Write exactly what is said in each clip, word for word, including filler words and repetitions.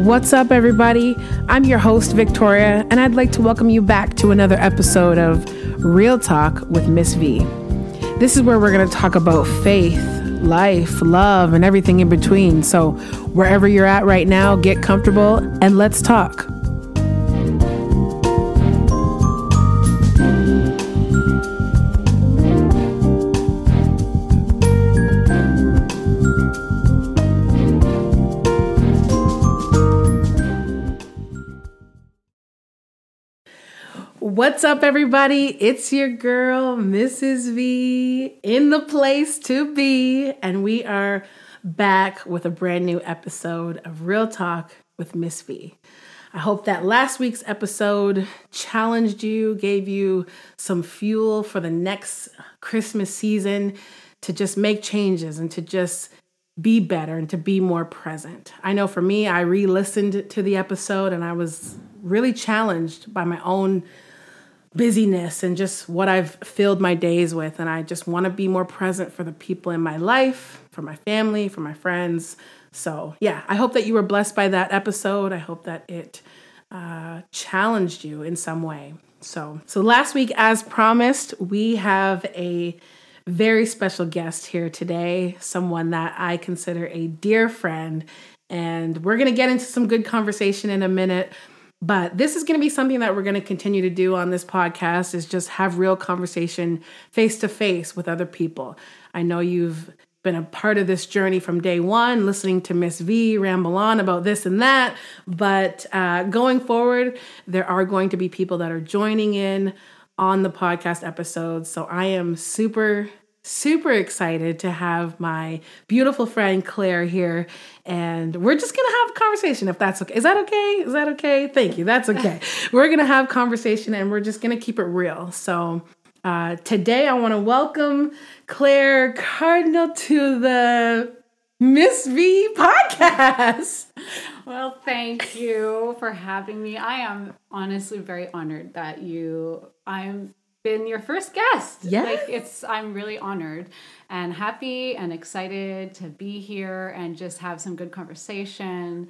What's up, everybody? I'm your host, Victoria, and I'd like to welcome you back to another episode of Real Talk with Miss V. This is where we're going to talk about faith, life, love, and everything in between. So wherever you're at right now, get comfortable and let's talk. What's up, everybody? It's your girl, Missus V, in the place to be, and we are back with a brand new episode of Real Talk with Miss V. I hope that last week's episode challenged you, gave you some fuel for the next Christmas season to just make changes and to just be better and to be more present. I know for me, I re-listened to the episode and I was really challenged by my own busyness and just what I've filled my days with. And I just want to be more present for the people in my life, for my family, for my friends. So yeah, I hope that you were blessed by that episode. I hope that it uh, challenged you in some way. So, so last week, as promised, we have a very special guest here today, someone that I consider a dear friend. And we're going to get into some good conversation in a minute. But this is going to be something that we're going to continue to do on this podcast, is just have real conversation face to face with other people. I know you've been a part of this journey from day one, listening to Miss V ramble on about this and that. But uh, going forward, there are going to be people that are joining in on the podcast episodes. So I am super Super excited to have my beautiful friend Claire here, and we're just going to have a conversation if that's okay. Is that okay? Is that okay? Thank you. That's okay. We're going to have conversation and we're just going to keep it real. So uh, today I want to welcome Claire Cardinal to the Miss V podcast. Well, thank you for having me. I am honestly very honored that you, I'm been your first guest. Yeah. Like it's, I'm really honored and happy and excited to be here and just have some good conversation.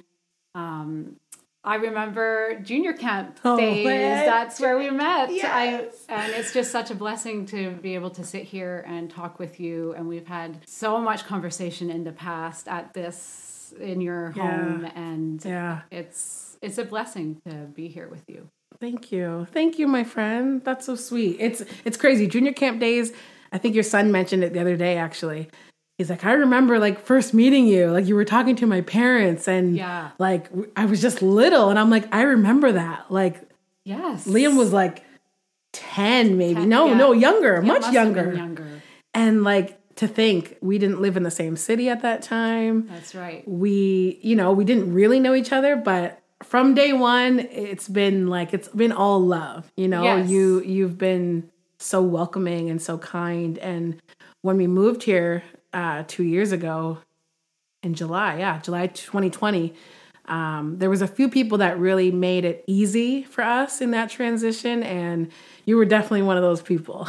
Um, I remember junior camp oh, days. Man. That's where we met. Yes. I, and it's just such a blessing to be able to sit here and talk with you. And we've had so much conversation in the past at this, in your yeah. home. And yeah. it's, it's a blessing to be here with you. Thank you. Thank you, my friend. That's so sweet. It's it's crazy. Junior camp days, I think your son mentioned it the other day, actually. He's like, I remember like first meeting you, like you were talking to my parents and yeah. like I was just little. And I'm like, I remember that. Like, yes, Liam was like ten, maybe. ten, no, yeah. no, younger, yeah, much younger. younger. And like to think we didn't live in the same city at that time. That's right. We, you know, we didn't really know each other, but from day one, it's been like, it's been all love, you know, yes. you, you've been so welcoming and so kind. And when we moved here uh, two years ago in July, yeah, July twenty twenty, um, there was a few people that really made it easy for us in that transition. And you were definitely one of those people.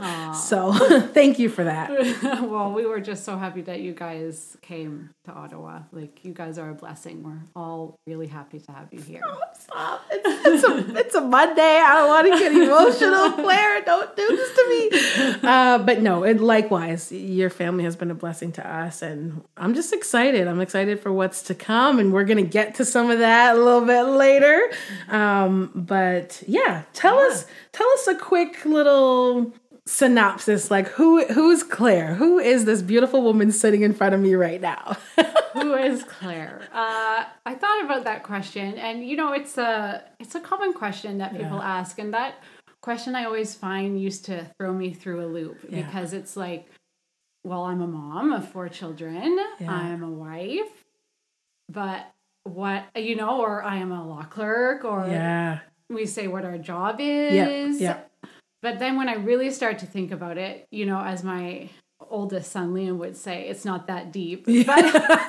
So thank you for that. Well, we were just so happy that you guys came to Ottawa. Like, you guys are a blessing. We're all really happy to have you here. Oh, stop. It's, it's, a, it's a Monday. I don't want to get emotional, Claire. Don't do this to me. Uh, but no, it, likewise, your family has been a blessing to us. And I'm just excited. I'm excited for what's to come. And we're going to get to some of that a little bit later. Um, but yeah, tell yeah. us, tell us a quick little synopsis. Like, who who's Claire? Who is this beautiful woman sitting in front of me right now? Who is Claire? Uh, I thought about that question, and you know, it's a it's a common question that people yeah. ask, and that question I always find used to throw me through a loop yeah. because it's like, well, I'm a mom of four children, yeah. I'm a wife, but what, you know, or I am a law clerk, or yeah. we say what our job is. Yeah. Yeah. But then when I really start to think about it, you know, as my oldest son, Liam, would say, it's not that deep. Yeah. But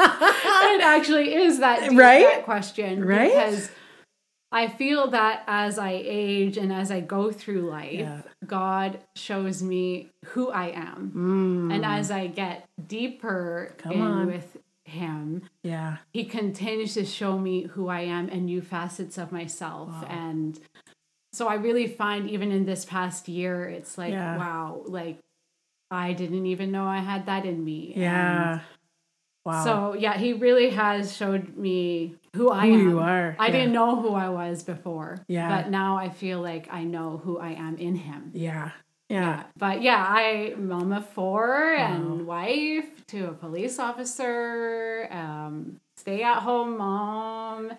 it actually is that deep, right? that question. Right? Because I feel that as I age and as I go through life, yeah. God shows me who I am. Mm. And as I get deeper Come in on. with him, yeah, he continues to show me who I am and new facets of myself. Wow. And so I really find even in this past year, it's like, yeah. wow, like I didn't even know I had that in me. Yeah. And wow. So yeah, he really has showed me who I who am. you are. I yeah. didn't know who I was before. Yeah. But now I feel like I know who I am in him. Yeah. Yeah. yeah. But yeah, I'm mom of four wow. and wife to a police officer, um, stay at home mom.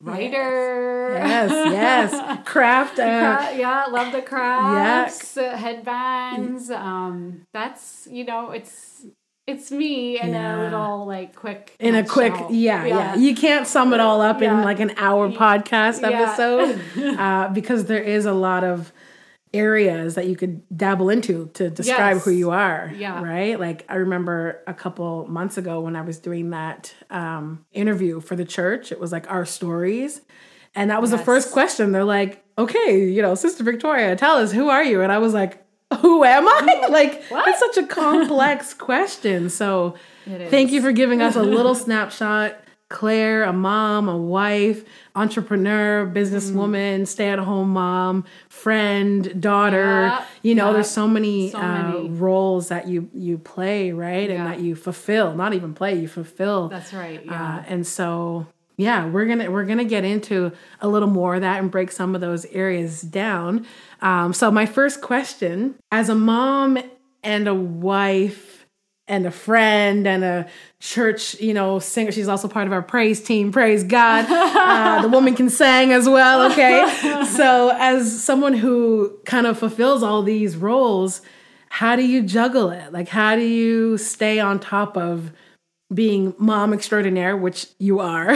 Writer. Yes, yes. Craft. Uh, Cra- yeah, love the crafts, yeah. uh, headbands. Um, that's, you know, it's it's me in yeah. a little, like, quick In a quick, yeah, yeah, yeah. You can't sum it all up yeah. in, like, an hour podcast yeah. episode uh, because there is a lot of areas that you could dabble into to describe yes. who you are. Yeah. Right? Like I remember a couple months ago when I was doing that um, interview for the church, it was like our stories. And that was yes. the first question. They're like, okay, you know, Sister Victoria, tell us, who are you? And I was like, who am I? Like, what? It's such a complex question. So thank you for giving us a little snapshot. Claire, a mom, a wife, entrepreneur, businesswoman, mm. stay-at-home mom, friend, daughter. Yeah, you know, yeah. there's so many, so uh, many roles that you you play, right? Yeah. And that you fulfill. Not even play, you fulfill. That's right. Yeah. Uh, and so, yeah, we're gonna we're gonna get into a little more of that and break some of those areas down. Um, so my first question, as a mom and a wife and a friend and a church, you know, singer. She's also part of our praise team. Praise God. Uh, the woman can sing as well. Okay. So as someone who kind of fulfills all these roles, how do you juggle it? Like, how do you stay on top of being mom extraordinaire, which you are?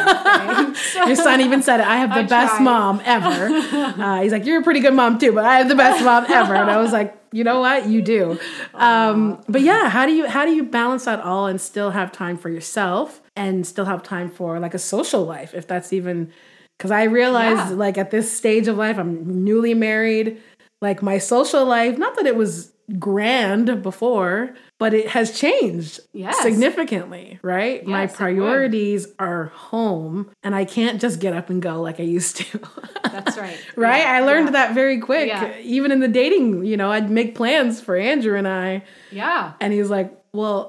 Your son even said it. I have the I best tried. mom ever. Uh, he's like, you're a pretty good mom too, but I have the best mom ever. And I was like, you know what? You do. Um, but yeah, how do you how do you balance that all and still have time for yourself and still have time for like a social life, if that's even, because I realized yeah. like at this stage of life, I'm newly married, like my social life, not that it was grand before, but it has changed yes. significantly, right? Yes, my priorities are home and I can't just get up and go like I used to. That's right. Right? Yeah. I learned yeah. that very quick. Yeah. Even in the dating, you know, I'd make plans for Andrew and I. Yeah. And he's like, well,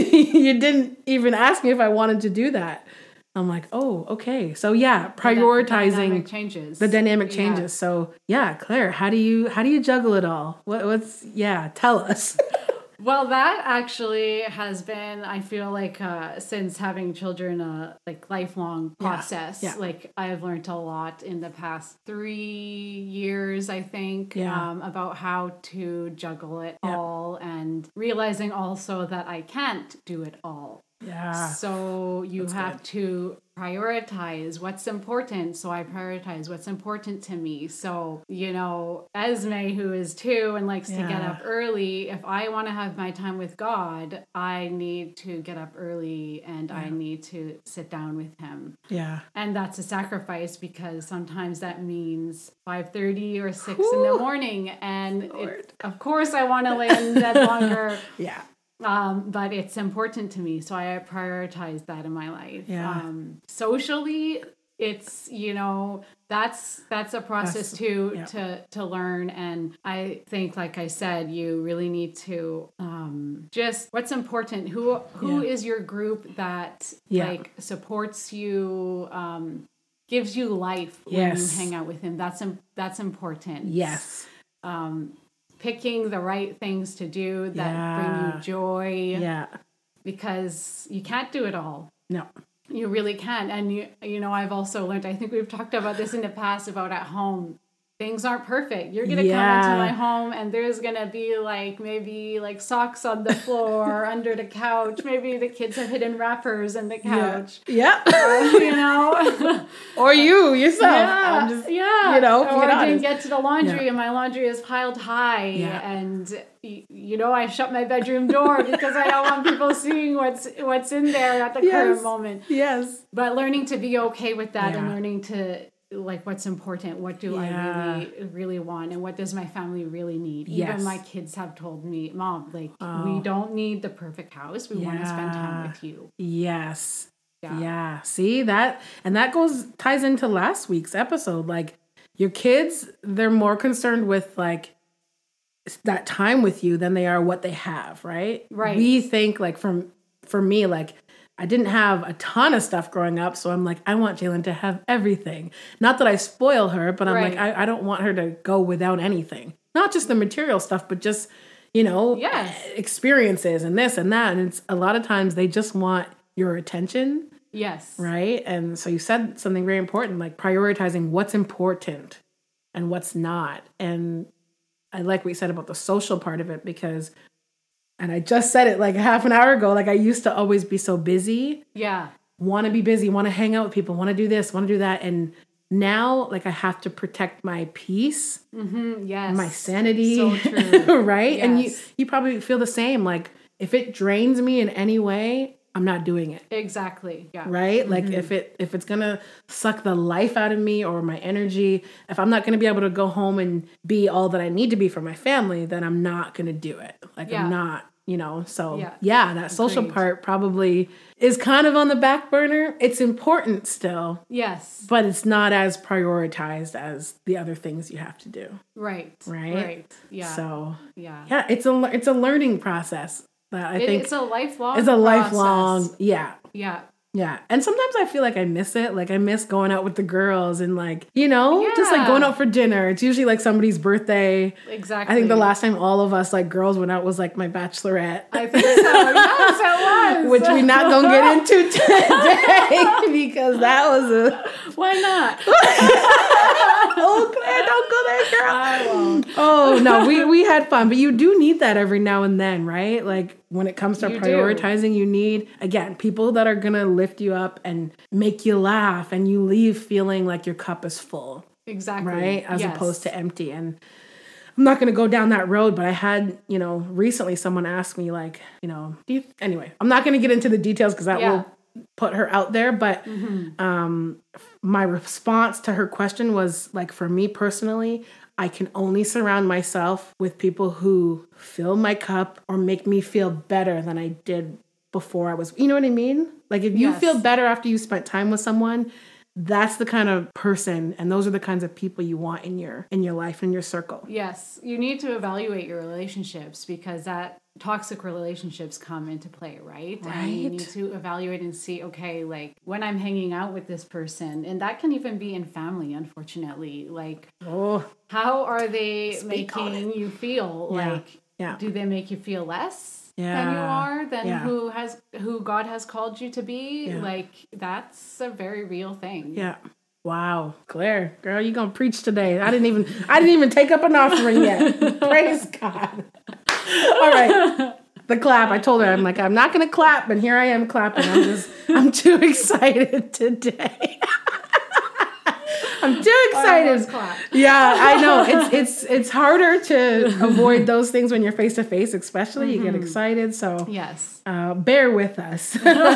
you didn't even ask me if I wanted to do that. I'm like, oh, okay. So yeah, prioritizing the dynamic changes. The dynamic changes. Yeah. So yeah, Claire, how do you how do you juggle it all? What, what's yeah? Tell us. Well, that actually has been, I feel like, uh, since having children, a like lifelong process. Yeah. Yeah. Like I've learned a lot in the past three years, I think, yeah. um, about how to juggle it yeah. all, and realizing also that I can't do it all. Yeah. So you That's have good. to prioritize what's important. So I prioritize what's important to me. So, you know, Esme, who is two and likes yeah. to get up early, if I want to have my time with God, I need to get up early and yeah. I need to sit down with him. Yeah. And that's a sacrifice because sometimes that means five thirty or six Ooh. in the morning. And it, of course I want to lay in bed longer. Yeah. Um, but it's important to me, so I prioritize that in my life. Yeah. Um, socially, it's, you know, that's that's a process that's, too yeah. to to learn. And I think, like I said, you really need to um, just what's important. Who who yeah. is your group that yeah. like supports you, um, gives you life when yes. you hang out with him. That's that's important. Yes. Um, picking the right things to do that yeah. bring you joy. Yeah. Because you can't do it all. No. You really can't. And, you, you know, I've also learned, I think we've talked about this in the past about at home. Things aren't perfect. You're going to yeah. come into my home and there's going to be like maybe like socks on the floor under the couch. Maybe the kids have hidden wrappers in the couch. Yeah. yeah. Uh, you know. Or you yourself. Yeah. I'm just, yeah. You know, or I didn't get to the laundry yeah. and my laundry is piled high. Yeah. And, you know, I shut my bedroom door because I don't want people seeing what's what's in there at the yes. current moment. Yes. But learning to be okay with that yeah. and learning to like what's important, what do Yeah. I really really want, and what does my family really need. Yes. Even my kids have told me, Mom, like Oh. we don't need the perfect house, we want to spend time Yeah. with you. Yes. Yeah. Yeah. See that? And that goes, ties into last week's episode. Like your kids, they're more concerned with like that time with you than they are what they have, right? Right. We think like from, for me, like I didn't have a ton of stuff growing up. So I'm like, I want Jalen to have everything. Not that I spoil her, but I'm Right. like, I, I don't want her to go without anything. Not just the material stuff, but just, you know, Yes. experiences and this and that. And it's a lot of times they just want your attention, Yes. right? And so you said something very important, like prioritizing what's important and what's not. And I like what you said about the social part of it because, and I just said it like half an hour ago, like I used to always be so busy, Yeah. want to be busy, want to hang out with people, want to do this, want to do that. And now like I have to protect my peace, Mm-hmm. Yes. my sanity, So true. right? And you, Yes. you probably feel the same. Like if it drains me in any way, I'm not doing it. Exactly. Yeah. Right? Like if it if it's gonna suck the life out of me or my energy, if I'm not gonna be able to go home and be all that I need to be for my family, then I'm not gonna do it. Like Yeah. I'm not, you know. So yeah, Yeah. that social Agreed. part probably is kind of on the back burner. It's important still, Yes. but it's not as prioritized as the other things you have to do. Right. Right? Right. Yeah. So yeah. yeah, it's a it's a learning process that I It- think it's a lifelong. is a process. lifelong. Yeah. Yeah. Yeah. And sometimes I feel like I miss it. Like I miss going out with the girls and like, you know, just like Yeah. going out for dinner. It's usually like somebody's birthday. Exactly. I think the last time all of us like girls went out was like my bachelorette. I think so. Yes, it was. Which we're not gonna get into today because that was a Why not? oh Claire, don't go there, girl. I won't. Oh no, we we had fun, but you do need that every now and then, right? Like when it comes to You do. prioritizing, you need again people that are gonna lift you up and make you laugh, and you leave feeling like your cup is full, Exactly. right? As Yes. opposed to empty. And I'm not gonna go down that road, but I had, you know, recently someone asked me like, you know, do you anyway? I'm not gonna get into the details because that Yeah. will put her out there, but um, my response to her question was like, for me personally, I can only surround myself with people who fill my cup or make me feel better than I did before I was, you know what I mean? Like if you Yes. feel better after you spent time with someone, that's the kind of person and those are the kinds of people you want in your in your life, in your circle. Yes, you need to evaluate your relationships because that toxic relationships come into play, right? And you Right. need to evaluate and see, okay, like when I'm hanging out with this person, and that can even be in family, unfortunately. Like, Oh, how are they Speak on making you feel? Yeah. Like, yeah. do they make you feel less than you Yeah. are, than Yeah. who has who God has called you to be? Yeah. Like, that's a very real thing. Yeah. Wow, Claire, girl, you gonna preach today? I didn't even I didn't even take up an offering yet. Praise God. All right. The clap. I told her, I'm like, I'm not gonna clap, and here I am clapping. I'm just I'm too excited today. I'm too I excited. almost clapped. Yeah, I know. It's it's it's harder to avoid those things when you're face to face, especially. You get excited. So Yes. uh, bear with us.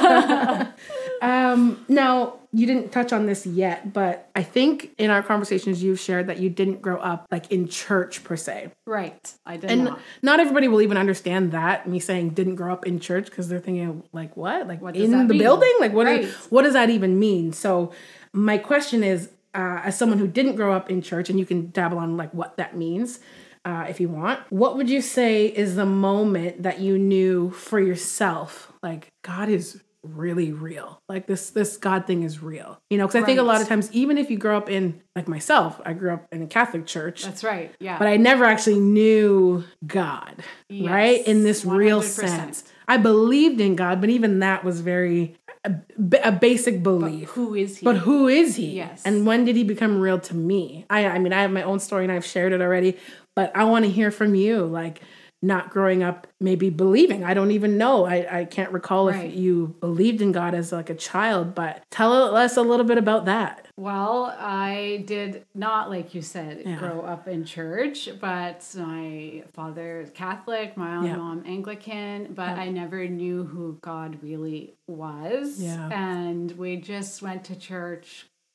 um, now, you didn't touch on this yet, but I think in our conversations you've shared that you didn't grow up like in church per se. Right. I did And not. not everybody will even understand that, me saying didn't grow up in church, because they're thinking like, what? Like What does in that the mean? building? Like what, Right. is, what does that even mean? So my question is, uh, as someone who didn't grow up in church, and you can dabble on like what that means, uh, if you want, what would you say is the moment that you knew for yourself, like God is really real, like this this God thing is real, you know? Because I think a Right. lot of times, even if you grow up in, like myself, I grew up in a Catholic church, That's right. Yeah. but I never actually knew God, Yes, right? In this real one hundred percent. sense. I believed in God, but even that was very, a, a basic belief. Who is he? But who is he? Yes. And when did he become real to me? I, I mean, I have my own story and I've shared it already, but I want to hear from you. Like, not growing up, maybe believing. I don't even know. I, I can't recall Right. if you believed in God as like a child, but tell us a little bit about that. Well, I did not, like you said, Yeah. grow up in church, but my father is Catholic, my Yeah. mom Anglican, but Yeah. I never knew who God really was. Yeah. And we just went to church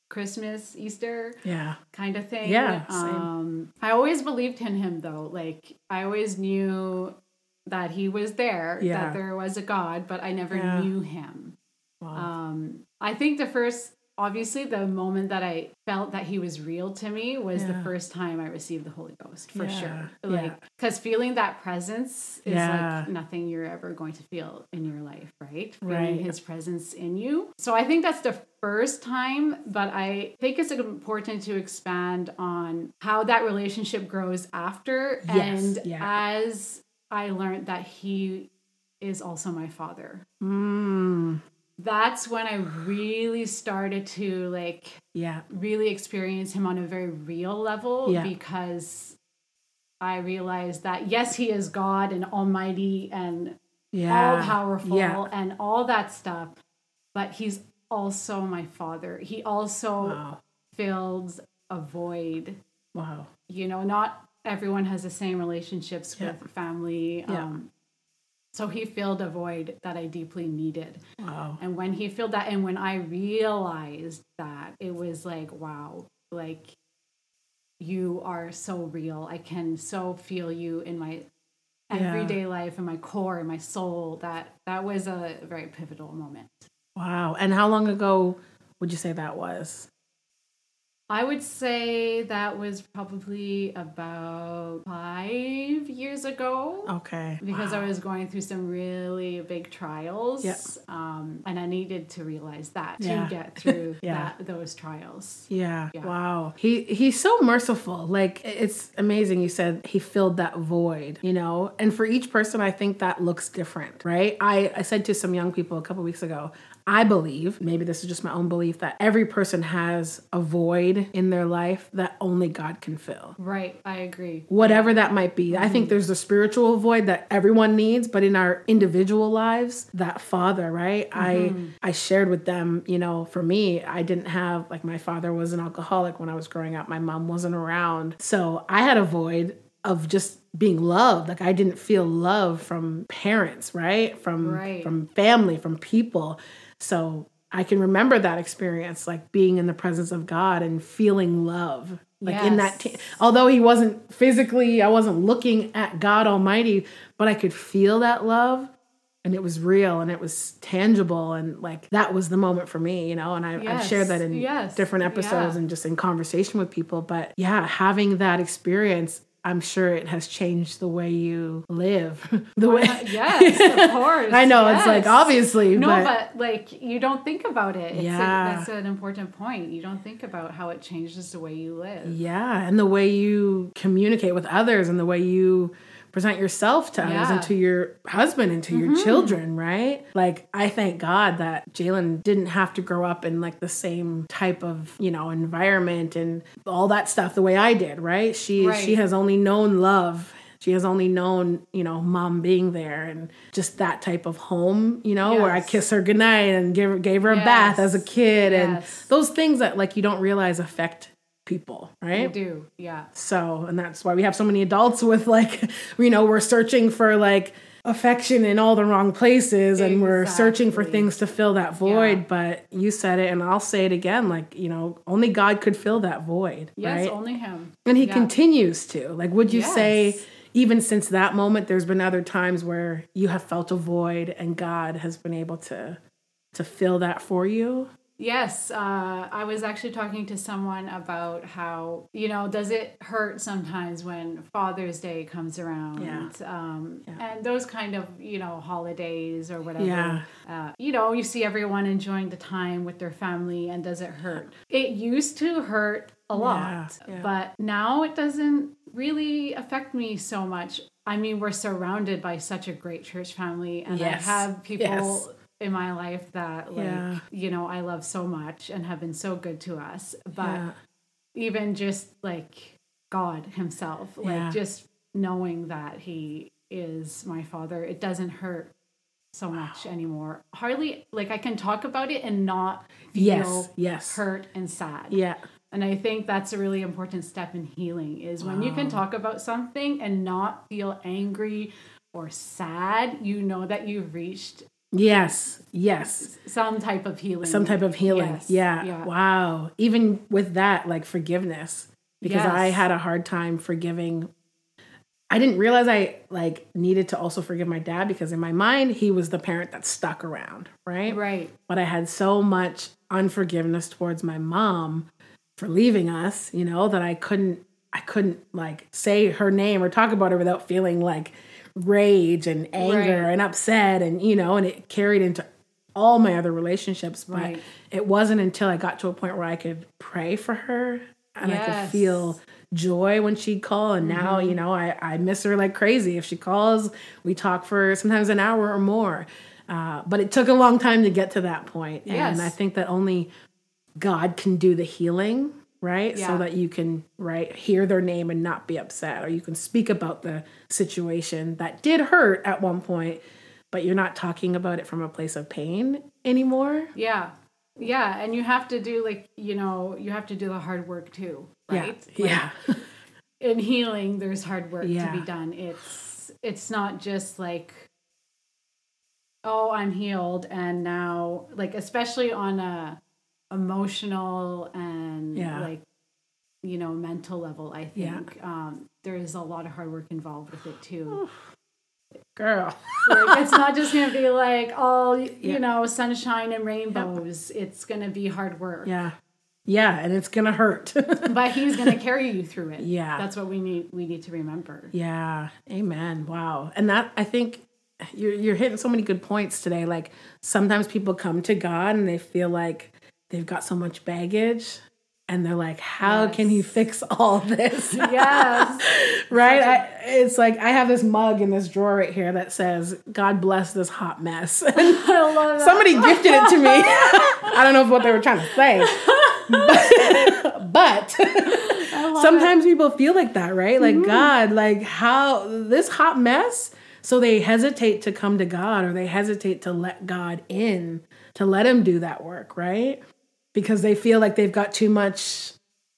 Christmas, Easter, yeah, kind of thing. Yeah, same. Um, I always believed in him though. Like I always knew that he was there, Yeah. that there was a God, but I never Yeah. knew him. Wow. Um, I think the first, obviously the moment that I felt that he was real to me was Yeah. the first time I received the Holy Ghost, for Yeah. sure. Yeah. Like, because feeling that presence is Yeah. like nothing you're ever going to feel in your life, right? Feeling Right. his presence in you. So I think that's the first time, but I think it's important to expand on how that relationship grows after. Yes. And Yeah. as I learned that he is also my father. Mm. That's when I really started to like Yeah. really experience him on a very real level, Yeah. because I realized that yes, he is God and almighty and Yeah. all powerful Yeah. and all that stuff, but he's also my father. He also Wow. fills a void. Wow. You know, not everyone has the same relationships Yeah. with family. Yeah. Um, so he filled a void that I deeply needed. Wow. And when he filled that, and when I realized that, it was like, wow, like you are so real. I can so feel you in my Yeah. everyday life, in my core, in my soul. That that was a very pivotal moment. Wow. And how long ago would you say that was? I would say that was probably about five years ago. Okay. Because Wow. I was going through some really big trials. Yep. Um, and I needed to realize that Yeah. to get through Yeah. that those trials. Yeah. Yeah. Wow. He he's so merciful. Like it's amazing. You said he filled that void, you know? And for each person, I think that looks different, right? I, I said to some young people a couple weeks ago, I believe, maybe this is just my own belief, that every person has a void in their life that only God can fill. Right. I agree. Whatever that might be. I think there's the spiritual void that everyone needs, but in our individual lives, that father, right? I I shared with them, you know, for me, I didn't have, like my father was an alcoholic when I was growing up. My mom wasn't around. So I had a void of just being loved. Like I didn't feel love from parents, right? From Right. from family, from people. So I can remember that experience, like being in the presence of God and feeling love. Like in that, Yes. t- although he wasn't physically, I wasn't looking at God Almighty, but I could feel that love, and it was real and it was tangible. And like, that was the moment for me, you know, and I, I've Yes. shared that in Yes. different episodes Yeah. and just in conversation with people. But yeah, having that experience, I'm sure it has changed the way you live. the way, Yes, of course. I know yes. it's like, obviously, No, but, but, like you don't think about it. It's Yeah. a, that's an important point. You don't think about how it changes the way you live. yeah. And the way you communicate with others and the way you present yourself to others Yeah. and to your husband and to your children, right? Like, I thank God that Jalen didn't have to grow up in like the same type of, you know, environment and all that stuff the way I did, right? She Right. she has only known love. She has only known, you know, mom being there and just that type of home, you know, where I Yes. kiss her goodnight and give, gave her a Yes. bath as a kid. And Yes. those things that like you don't realize affect people, I right? do. Yeah. So, and that's why we have so many adults with like, you know, we're searching for like affection in all the wrong places and we're searching for Exactly. things to fill that void. Yeah. But you said it and I'll say it again, like, you know, only God could fill that void, Yes, right? only him. And he Yeah. continues to. Like, would you Yes. say, even since that moment, there's been other times where you have felt a void and God has been able to to fill that for you? Yes, uh, I was actually talking to someone about how, you know, does it hurt sometimes when Father's Day comes around? Yeah. Um, Yeah. And those kind of, you know, holidays or whatever. Yeah. Uh, you know, you see everyone enjoying the time with their family, and does it hurt? It used to hurt a lot, Yeah. Yeah. but now it doesn't really affect me so much. I mean, we're surrounded by such a great church family, and Yes. I have people Yes. in my life that, like, Yeah. you know, I love so much and have been so good to us. But Yeah. even just like God himself, like Yeah. just knowing that he is my father, it doesn't hurt so much anymore. Hardly, like, I can talk about it and not feel Yes. Yes. hurt and sad. Yeah. And I think that's a really important step in healing, is when you can talk about something and not feel angry or sad, you know that you've reached Yes. Yes. Some type of healing. Some type of healing. Yes. Yeah. yeah. Wow. Even with that, like forgiveness, because Yes. I had a hard time forgiving. I didn't realize I like needed to also forgive my dad, because in my mind, he was the parent that stuck around. Right. Right. But I had so much unforgiveness towards my mom for leaving us, you know, that I couldn't, I couldn't like say her name or talk about her without feeling like rage and anger Right. and upset, and, you know, and it carried into all my other relationships. But Right. it wasn't until I got to a point where I could pray for her and I could Yes. feel joy when she'd call. And Mm-hmm. now, you know, I, I miss her like crazy. If she calls, we talk for sometimes an hour or more. Uh, but it took a long time to get to that point. Yes. And I think that only God can do the healing, right? Yeah. So that you can, right, hear their name and not be upset, or you can speak about the situation that did hurt at one point, but you're not talking about it from a place of pain anymore. Yeah. Yeah. And you have to do like, you know, you have to do the hard work too, right? Yeah. Like, Yeah. in healing, there's hard work Yeah. to be done. It's, it's not just like, oh, I'm healed. And now, like, especially on a emotional and Yeah. like, you know, mental level, I think, um, there is a lot of hard work involved with it too. Girl. Like, it's not just going to be like all, you Yeah. know, sunshine and rainbows. It's going to be hard work. Yeah. Yeah. And it's going to hurt. But he's going to carry you through it. Yeah. That's what we need. We need to remember. Yeah. Amen. Wow. And that, I think you're, you're hitting so many good points today. Like sometimes people come to God and they feel like they've got so much baggage, and they're like, how Yes. can he fix all this? Yes. Right? I, it's like, I have this mug in this drawer right here that says, God bless this hot mess. I love that. Somebody gifted it to me. I don't know if what they were trying to say. But, but sometimes it. people feel like that, right? Like, mm-hmm. God, like how this hot mess. So they hesitate to come to God, or they hesitate to let God in, to let him do that work, right? Because they feel like they've got too much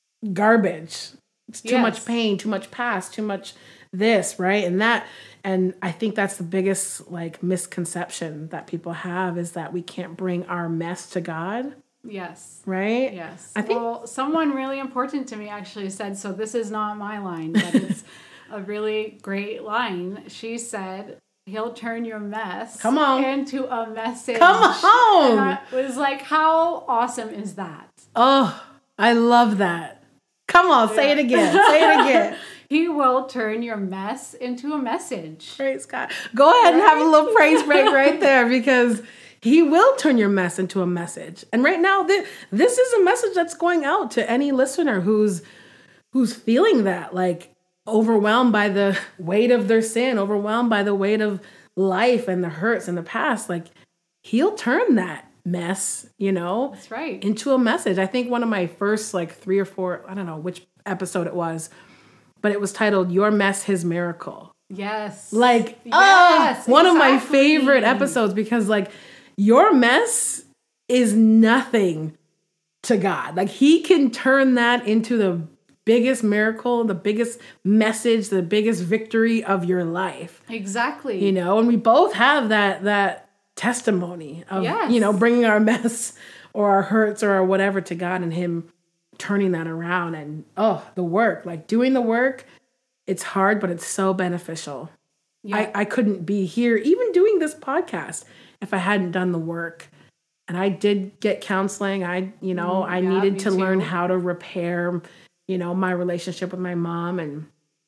garbage. It's too yes. much pain, too much past, too much this, right? And that, and I think that's the biggest like misconception that people have, is that we can't bring our mess to God. Yes. Right? Yes. I think well, someone really important to me actually said, so this is not my line, but it's a really great line. She said, he'll turn your mess Come on. into a message. Come on. And I was like, how awesome is that? Oh, I love that. Come on, say yeah. it again. Say it again. He will turn your mess into a message. Praise God. Go ahead right? and have a little praise break right there, because he will turn your mess into a message. And right now, this, this is a message that's going out to any listener who's who's feeling that, like overwhelmed by the weight of their sin, overwhelmed by the weight of life and the hurts in the past. Like, he'll turn that mess, you know, that's right, into a message. I think one of my first like three or four, I don't know which episode it was, but it was titled Your Mess, His Miracle. Yes. Like, yes, oh, one exactly. of my favorite episodes, because like your mess is nothing to God. Like, he can turn that into the biggest miracle, the biggest message, the biggest victory of your life. Exactly. You know, and we both have that, that testimony of, yes. you know, bringing our mess or our hurts or our whatever to God, and him turning that around. And, oh, the work, like doing the work, it's hard, but it's so beneficial. Yeah. I, I couldn't be here, even doing this podcast, if I hadn't done the work. And I did get counseling. I, you know, mm, I yeah, needed to too. learn how to repair, you know, my relationship with my mom, and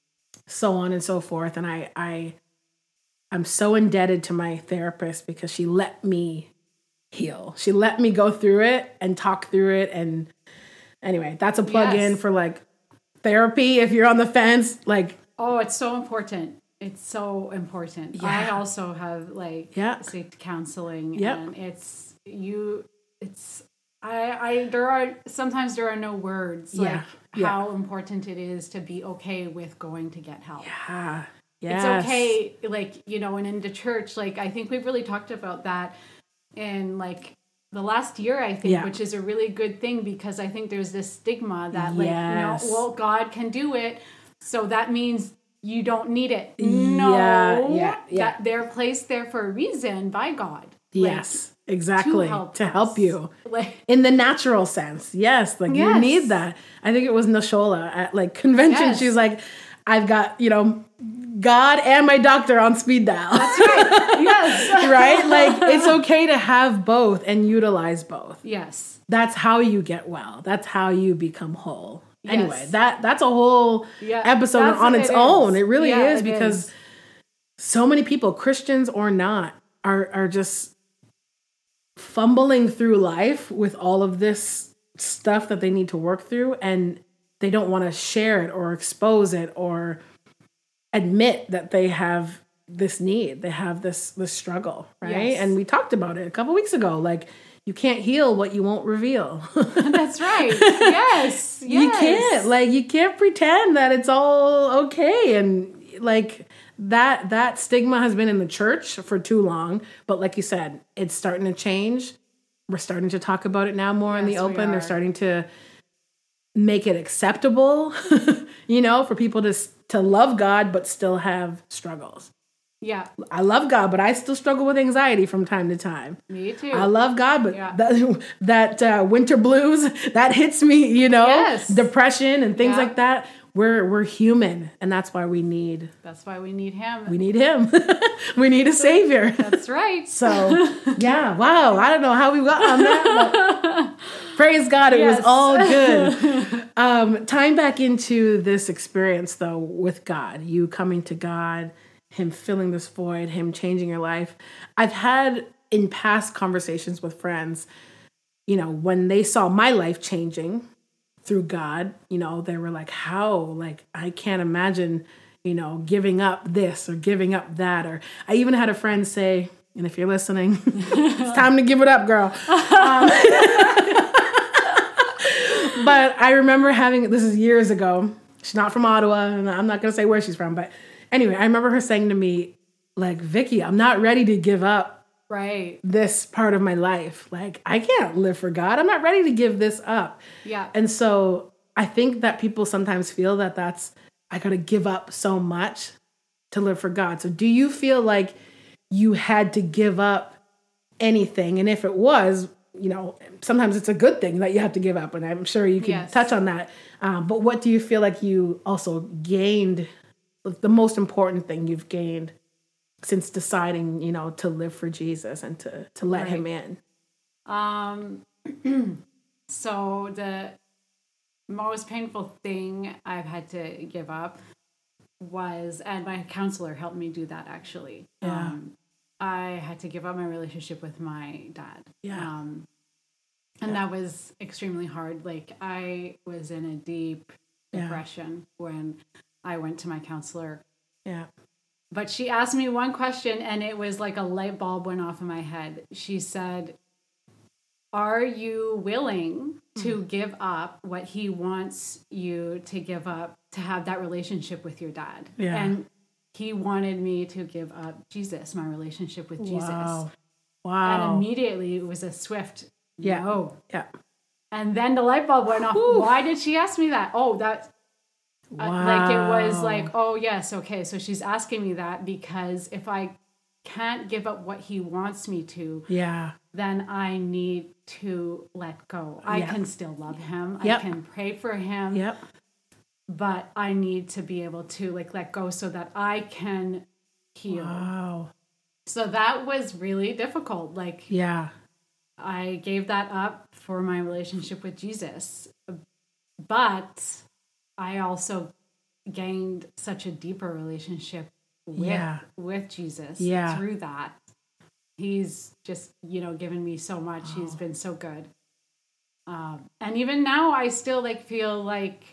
so on and so forth. And I, I, I'm so indebted to my therapist, because she let me heal. She let me go through it and talk through it. And anyway, that's a plug yes. in for like therapy. If you're on the fence, like, oh, it's so important. It's so important. Yeah. I also have like yeah. seeked counseling, yep. and it's you, it's, I, I, there are, sometimes there are no words yeah. like yeah. how important it is to be okay with going to get help. Yeah. Yes. It's okay. Like, you know, and in the church, like, I think we've really talked about that in like the last year, I think, yeah. which is a really good thing, because I think there's this stigma that like, yes. you know, well, God can do it. So that means you don't need it. No, yeah, yeah, yeah. That they're placed there for a reason by God. Yes, like, exactly. To help, to help you. Like, in the natural sense. Yes, like yes. you need that. I think it was Nashola at like convention. Yes. She's like, I've got, you know, God and my doctor on speed dial. That's right. Yes. Right? Like it's okay to have both and utilize both. Yes. That's how you get well. That's how you become whole. Yes. Anyway, that that's a whole yeah, episode on its it own. It really yeah, is it because is. so many people, Christians or not, are are just fumbling through life with all of this stuff that they need to work through, and they don't want to share it or expose it or admit that they have this need. They have this this struggle, right? Yes. And we talked about it a couple weeks ago. Like, you can't heal what you won't reveal. That's right. Yes. Yes. You can't. Like, you can't pretend that it's all okay. And like that that stigma has been in the church for too long. But like you said, it's starting to change. We're starting to talk about it now more yes, in the open. They're starting to make it acceptable, you know, for people to to love God but still have struggles. Yeah. I love God, but I still struggle with anxiety from time to time. Me too. I love God, but yeah. that, that uh, winter blues, that hits me, you know, yes. depression and things yeah. like that. We're we're human, and that's why we need. That's why we need Him. We need Him. We need a Savior. That's right. So, yeah, wow. I don't know how we got on that, but praise God, it yes. was all good. Um, tying back into this experience, though, with God, you coming to God, Him filling this void, Him changing your life. I've had in past conversations with friends, you know, when they saw my life changing through God, you know, they were like, how? Like, I can't imagine, you know, giving up this or giving up that. Or I even had a friend say, and if you're listening, it's time to give it up, girl. Um, but I remember having, this is years ago, she's not from Ottawa, and I'm not going to say where she's from, but anyway, I remember her saying to me, like, Vicky, I'm not ready to give up right this part of my life. Like, I can't live for God. I'm not ready to give this up. Yeah. And so I think that people sometimes feel that that's, I got to give up so much to live for God. So do you feel like you had to give up anything? And if it was, you know, sometimes it's a good thing that you have to give up. And I'm sure you can yes. touch on that. Um, but what do you feel like you also gained, the most important thing you've gained since deciding, you know, to live for Jesus and to, to let right. Him in? Um, so the most painful thing I've had to give up was, and my counselor helped me do that actually. Yeah. Um, I had to give up my relationship with my dad. Yeah. Um, and yeah. that was extremely hard. Like, I was in a deep depression yeah. when I went to my counselor. Yeah. But she asked me one question, and it was like a light bulb went off in my head. She said, are you willing to mm. give up what He wants you to give up to have that relationship with your dad? Yeah. And He wanted me to give up Jesus, my relationship with Jesus. Wow. Wow. And immediately it was a swift yeah. no. Yeah. And then the light bulb went off. Ooh. Why did she ask me that? Oh, that... Wow. Uh, like it was like, oh yes, okay. So she's asking me that because if I can't give up what He wants me to, yeah, then I need to let go. I yeah. can still love Him. Yep. I can pray for Him. Yep. But I need to be able to like let go so that I can heal. Wow. So that was really difficult. Like, yeah, I gave that up for my relationship with Jesus, but I also gained such a deeper relationship with, yeah. with Jesus yeah. through that. He's just, you know, given me so much. Oh. He's been so good. Um, and even now I still like feel like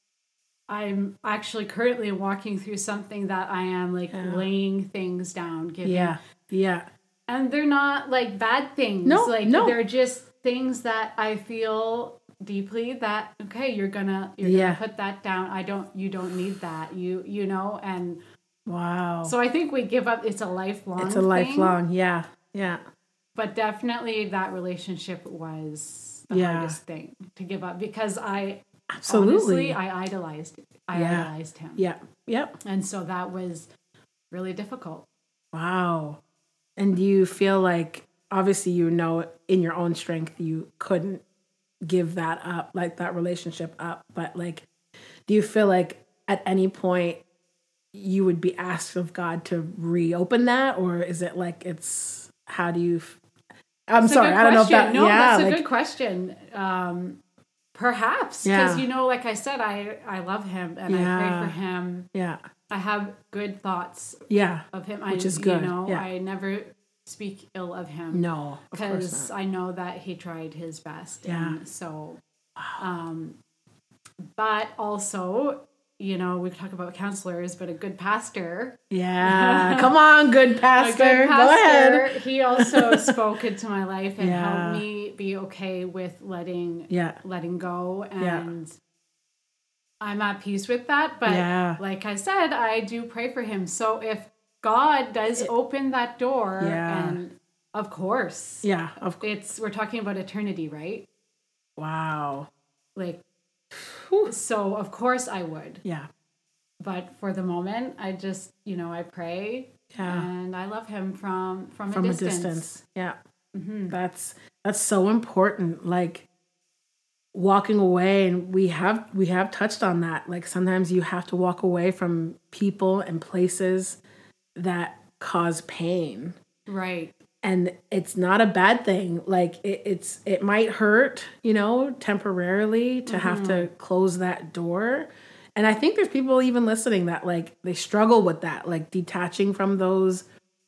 I'm actually currently walking through something that I am like yeah. laying things down. Giving, yeah. Yeah. And they're not like bad things. No, like no. They're just things that I feel deeply that, okay, you're gonna, you're yeah. gonna put that down. I don't, you don't need that. You, you know, and wow. So I think we give up. It's a lifelong It's a lifelong. Thing, yeah. Yeah. But definitely that relationship was the yeah. hardest thing to give up because I, absolutely, honestly, I idolized, I yeah. idolized him. Yeah. Yep. And so that was really difficult. Wow. And do you feel like, obviously, you know, in your own strength, you couldn't give that up, like that relationship up. But like, do you feel like at any point you would be asked of God to reopen that? Or is it like it's, how do you, f- I'm That's sorry, I don't know if that, no, yeah. that's a like, good question. Um, perhaps. Yeah. Because, you know, like I said, I, I love him and Yeah. I pray for him. Yeah. I have good thoughts Yeah. of him. Which I, is good. You know, Yeah. I never speak ill of him. No, of course because not. I know that he tried his best. Yeah. And so, um, but also, you know, we talk about counselors, but a good pastor. Yeah. Come on, good pastor. A good Go pastor. ahead. He also spoke into my life and Yeah. helped me be okay with letting, Yeah. letting go. Yeah. And I'm at peace with that. But Yeah. like I said, I do pray for him. So if God does open that door, Yeah. and of course, Yeah. Of course. it's, we're talking about eternity, right? Wow. Like, so of course I would. Yeah. But for the moment, I just, you know, I pray Yeah. and I love him from, from, From a a distance. distance. Yeah. That's, that's so important. Like, walking away, and we have we have touched on that. Like, sometimes you have to walk away from people and places that cause pain, Right. and it's not a bad thing. Like, it, it's it might hurt, you know, temporarily to have to close that door. And I think there's people even listening that like they struggle with that, like detaching from those.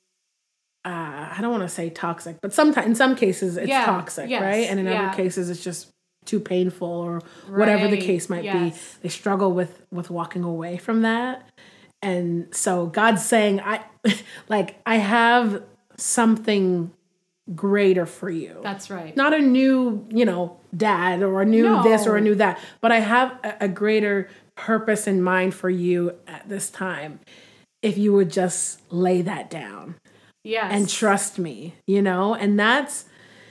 Uh, I don't want to say toxic, but sometimes in some cases it's Yeah, toxic, yes, right? And in yeah. other cases it's just too painful, or whatever the Right, case might yes. be. They struggle with with walking away from that. And so God's saying, I like I have something greater for you. That's right. Not a new, you know, dad or a new No. this or a new that, but I have a, a greater purpose in mind for you at this time. If you would just lay that down. Yes. And trust me, you know, and that's,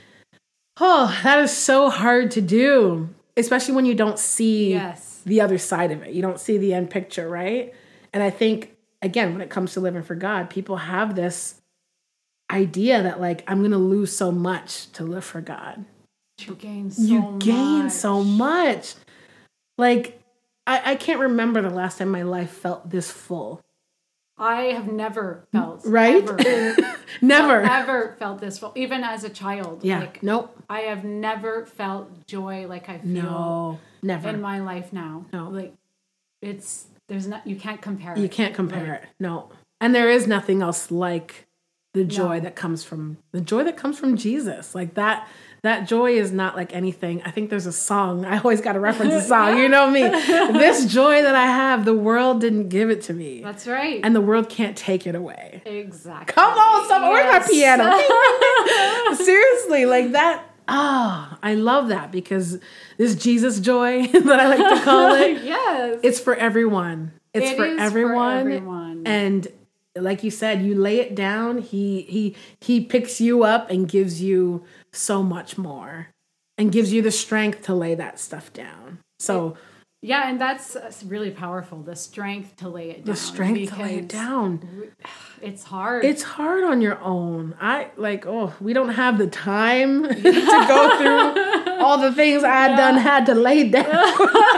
oh, that is so hard to do, especially when you don't see Yes. the other side of it. You don't see the end picture, right? And I think, again, when it comes to living for God, people have this idea that, like, I'm going to lose so much to live for God. You gain so You much. gain so much. Like, I, I can't remember the last time my life felt this full. I have never felt. Right? Ever, Never. ever felt this full. Even as a child. Yeah. Like, Nope. I have never felt joy like I feel No. Never. in my life now. No. Like, it's, there's not, you can't compare it. You can't compare Like, it. No. And there is nothing else like the joy No. that comes from the joy that comes from Jesus. Like that that joy is not like anything. I think there's a song. I always got to reference a song. You know me. This joy that I have, the world didn't give it to me. That's right. And the world can't take it away. Exactly. Come on, someone. Yes. Where's my piano? Seriously, like that. Ah, I love that, because this Jesus joy that I like to call it, Yes. it's for everyone. It's It for, is for everyone. everyone. And like you said, you lay it down, he he he picks you up and gives you so much more, and gives you the strength to lay that stuff down. So Yeah, and that's that's really powerful. The strength to lay it down. the strength to lay it because down. It's hard. It's hard on your own. I like, oh, we don't have the time to go through all the things I had done had to lay down.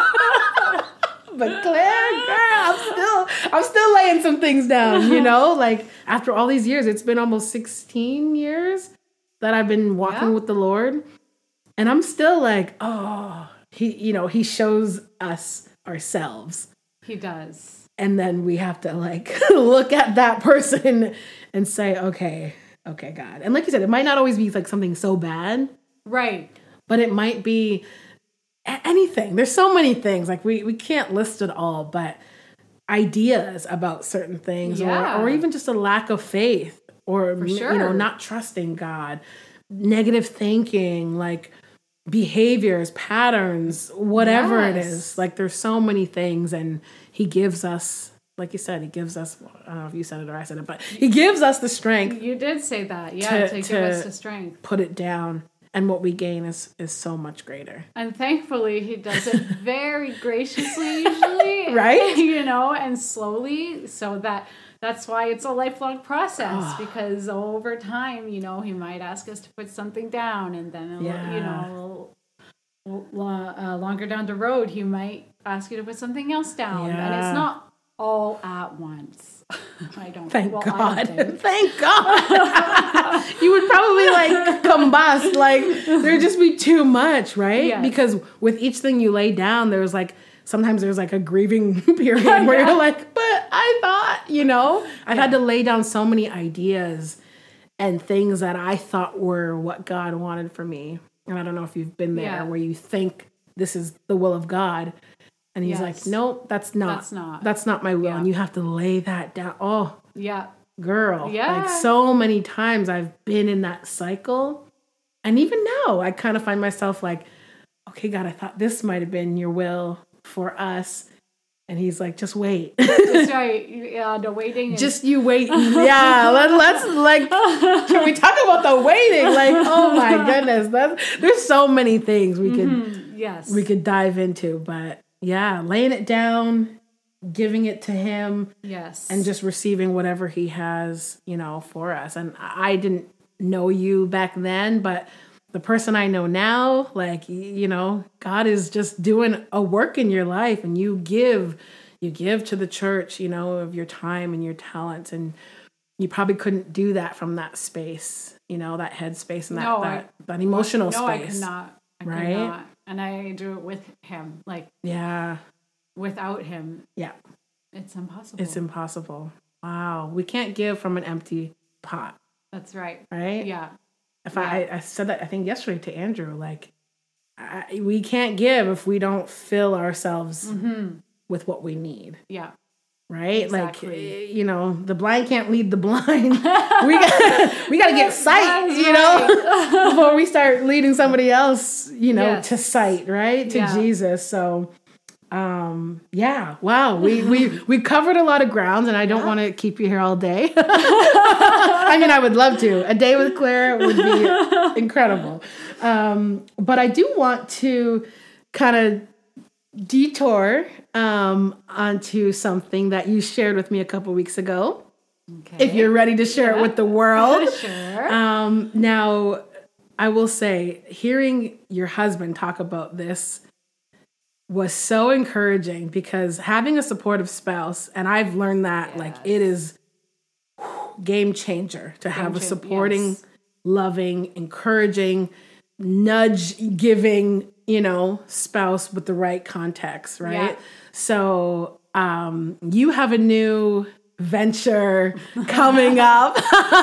But Claire, girl, I'm still I'm still laying some things down, you know? Like, after all these years, it's been almost sixteen years that I've been walking Yeah. with the Lord. And I'm still like, oh, he, you know, he shows us ourselves. He does. And then we have to like look at that person and say, okay, okay, God. And like you said, it might not always be like something so bad, Right. but it might be a- anything. There's so many things. Like we, we can't list it all, but ideas about certain things, Yeah. or, or even just a lack of faith, or, For you sure. know, not trusting God, negative thinking, like behaviors, patterns, whatever it Yes. is. Like, there's so many things, and he gives us, like you said, he gives us, I don't know if you said it or I said it, but he gives us the strength You did say that. Yeah, To- to, give to- us the strength. put it down, and what we gain is is so much greater. And thankfully, he does it very graciously usually. Right? You know, and slowly, so that that's why it's a lifelong process, oh. because over time, you know, he might ask us to put something down, and then, yeah. you know, uh, longer down the road, he might ask you to put something else down. Yeah. And it's not all at once. I don't Thank well, God. I don't Thank God. You would probably like combust. Like there'd just be too much, right? Yes. Because with each thing you lay down, there's like, sometimes there's like a grieving period where yeah. you're like, but I thought, you know, I've yeah. had to lay down so many ideas and things that I thought were what God wanted for me. And I don't know if you've been there yeah. where you think this is the will of God. And he's yes. like, nope, that's not. That's not. That's not my will. Yeah. And you have to lay that down. Oh, yeah, girl. Yeah. Like so many times I've been in that cycle. And even now, I kind of find myself like, okay, God, I thought this might have been your will for us. And he's like, just wait. Just right. Yeah, the waiting. Is- just you wait. Yeah. Let, let's like, can we talk about the waiting? Like, oh my goodness. That's, there's so many things we could, mm-hmm. yes. we could dive into, but yeah, laying it down, giving it to him. Yes. And just receiving whatever he has, you know, for us. And I didn't know you back then, but the person I know now, like, you know, God is just doing a work in your life, and you give, you give to the church, you know, of your time and your talents. And you probably couldn't do that from that space, you know, that head space and that, no, that, I, that emotional no, space. No, I could not. I right? could not. And I do it with him. Like, yeah, without him. Yeah. It's impossible. It's impossible. Wow. We can't give from an empty pot. That's right. Right? Yeah. If yeah. I, I said that, I think yesterday to Andrew, like, I, we can't give if we don't fill ourselves mm-hmm. with what we need. Yeah. Right? Exactly. Like, you know, the blind can't lead the blind. we got we got to get sight, That's you know, right. before we start leading somebody else, you know, yes. to sight, right? To yeah. Jesus. So, um, yeah, wow. We, we, we covered a lot of grounds, and I don't yeah. want to keep you here all day. I mean, I would love to. A day with Claire would be incredible. Um, but I do want to kind of detour um, onto something that you shared with me a couple weeks ago. Okay. If you're ready to share yeah. it with the world. Sure. Um, now, I will say, hearing your husband talk about this was so encouraging, because having a supportive spouse, and I've learned that yes. like it is whew, game changer to game have a supporting, yes. loving, encouraging, nudge giving, you know, spouse with the right context, right? Yeah. So um, you have a new venture coming up.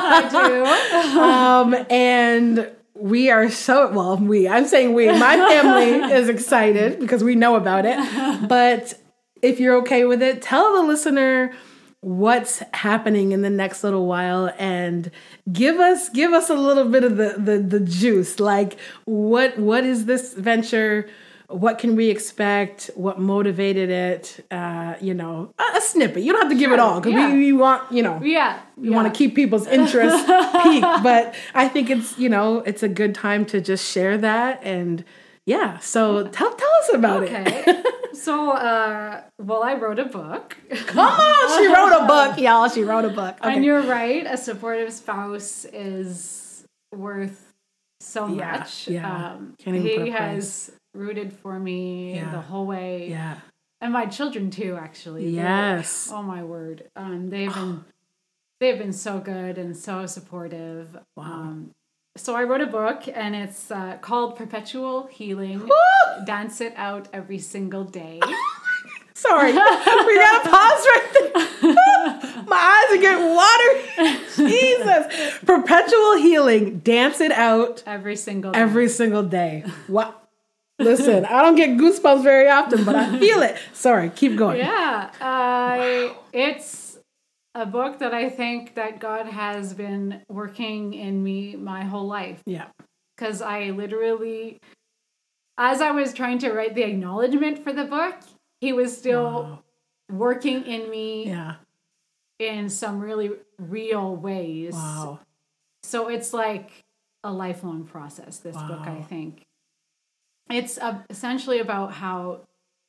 I do. um, and we are so, well, we, I'm saying we, my family is excited because we know about it. But if you're okay with it, tell the listener what's happening in the next little while, and give us, give us a little bit of the, the, the juice. Like what, what is this venture? What can we expect? What motivated it? Uh, you know, a, a snippet. You don't have to give sure, it all, because yeah. we, we want, you know, yeah, we yeah. want to keep people's interest peaked. But I think it's, you know, it's a good time to just share that. And yeah, so tell tell us about okay. it. So, uh, well, I wrote a book. Come on, she wrote a book, y'all. She wrote a book. Okay. And you're right. A supportive spouse is worth so yeah, much. Yeah. Um, Can't even he put a has price. rooted for me yeah. the whole way. Yeah. And my children too, actually. Yes. They're, oh my word. Um, they've been they've been so good and so supportive. Wow. Um, so I wrote a book, and it's uh, called Perpetual Healing. Woo! Dance It Out Every Single Day. Sorry. We gotta pause right there. My eyes are getting watery. Jesus. Perpetual healing. Dance it out. Every single day. Every single day. Wow. Listen, I don't get goosebumps very often, but I feel it. Sorry, keep going. Yeah. Uh, wow. It's a book that I think that God has been working in me my whole life. Yeah. Because I literally, as I was trying to write the acknowledgement for the book, he was still wow. working in me yeah. in some really real ways. Wow. So it's like a lifelong process, this wow. book, I think. It's uh, essentially about how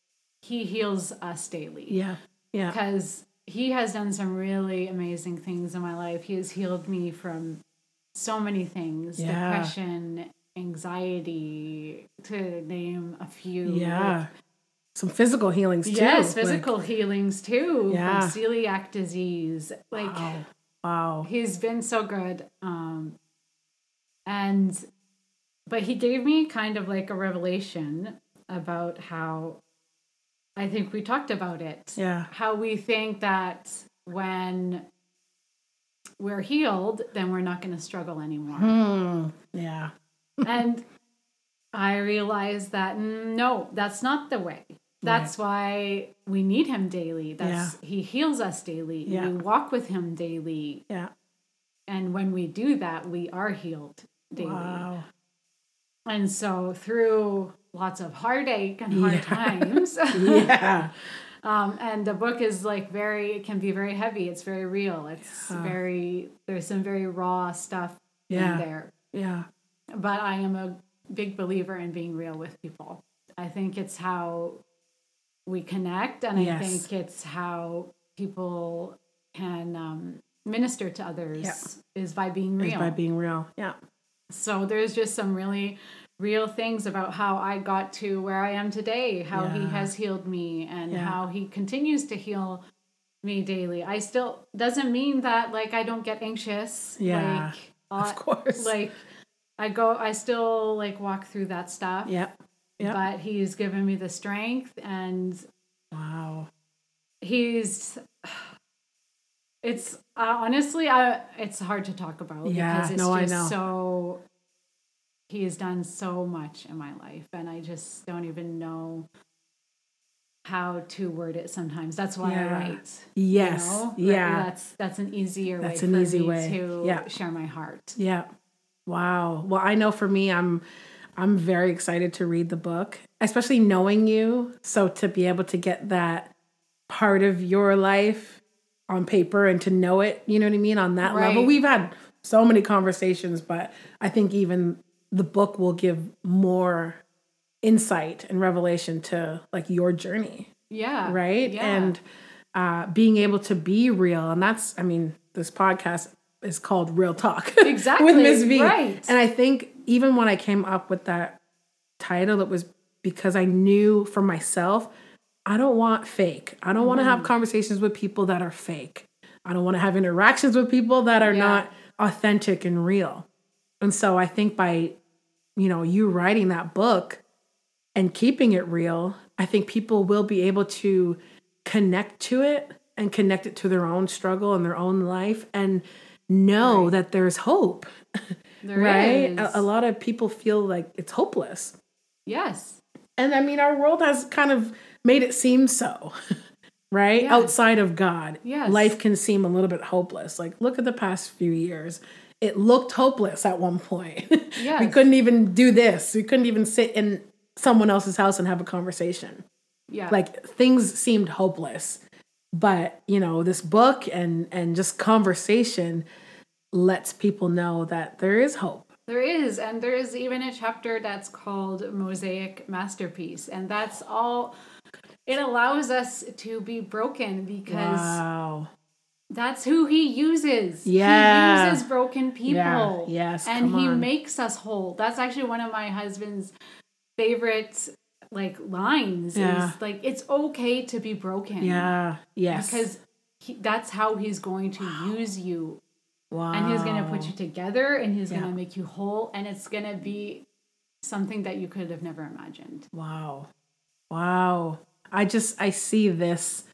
he heals us daily. Yeah. Yeah. Because he has done some really amazing things in my life. He has healed me from so many things. Yeah. Depression, anxiety, to name a few. Yeah. Like, some physical healings too. Yes, physical like, healings too. Yeah. From celiac disease. Like, wow. wow. He's been so good. Um, and, but he gave me kind of like a revelation about how, I think we talked about it. Yeah. How we think that when we're healed, then we're not going to struggle anymore. Hmm. Yeah. And I realized that, no, that's not the way. That's right. Why we need him daily. That's yeah. He heals us daily. Yeah. We walk with him daily. Yeah. And when we do that, we are healed daily. Wow. And so through lots of heartache and hard yeah. times. yeah. Um, and the book is like very, it can be very heavy. It's very real. It's yeah. very, there's some very raw stuff yeah. in there. Yeah. But I am a big believer in being real with people. I think it's how we connect, and yes. I think it's how people can um, minister to others yeah. is by being real. Is by being real, yeah. So there's just some really real things about how I got to where I am today, how yeah. he has healed me, and yeah. how he continues to heal me daily. I still, doesn't mean that like I don't get anxious. Yeah, like, of course. Like I go, I still like walk through that stuff. Yeah. Yep. But he's given me the strength, and wow, he's, it's uh, honestly, I, it's hard to talk about yeah, because it's no, just I know. so, he has done so much in my life, and I just don't even know how to word it sometimes. That's why yeah. I write. Yes. You know? Yeah. That's, that's an easier that's way an for easy me way. to yeah. share my heart. Yeah. Wow. Well, I know for me, I'm, I'm very excited to read the book, especially knowing you. So to be able to get that part of your life on paper and to know it, you know what I mean? On that right. level, we've had so many conversations, but I think even the book will give more insight and revelation to like your journey. Yeah. Right. Yeah. And uh, being able to be real. And that's, I mean, this podcast is called Real Talk. Exactly. with Miss V. Right. And I think even when I came up with that title, it was because I knew for myself, I don't want fake. I don't mm. want to have conversations with people that are fake. I don't want to have interactions with people that are yeah. not authentic and real. And so I think by, you know, you writing that book and keeping it real, I think people will be able to connect to it and connect it to their own struggle and their own life and know right. that there's hope. There right? is. A, a lot of people feel like it's hopeless. Yes. And I mean, our world has kind of made it seem so, right? Yes. Outside of God, yes. life can seem a little bit hopeless. Like, look at the past few years. It looked hopeless at one point. Yes. We couldn't even do this. We couldn't even sit in someone else's house and have a conversation. Yeah. Like, things seemed hopeless. But, you know, this book and, and just conversation lets people know that there is hope. There is. And there is even a chapter that's called Mosaic Masterpiece. And that's all, it allows us to be broken because wow. that's who he uses. Yeah. He uses broken people. Yeah. Yes. And come he on. makes us whole. That's actually one of my husband's favorite like lines yeah. is like, it's okay to be broken. Yeah. Yes. Because he, that's how he's going to wow. use you. Wow. And he's going to put you together and he's yeah. going to make you whole. And it's going to be something that you could have never imagined. Wow. Wow. I just, I see this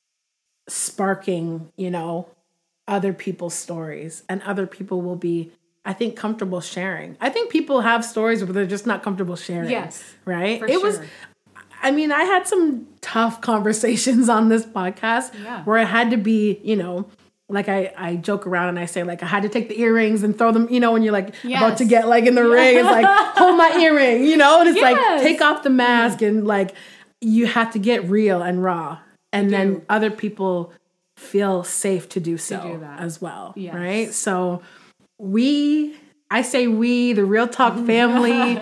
sparking, you know, other people's stories, and other people will be, I think, comfortable sharing. I think people have stories where they're just not comfortable sharing. Yes. Right? For it sure. was, I mean, I had some tough conversations on this podcast yeah. where it had to be, you know, like I, I joke around and I say, like, I had to take the earrings and throw them, you know, when you're like yes. about to get like in the yeah. ring, it's like, hold my earring, you know, and it's yes. like, take off the mask, and like, you have to get real and raw. And you then do. other people feel safe to do so to do that. as well. Yes. Right. So we, I say we, the Real Talk family,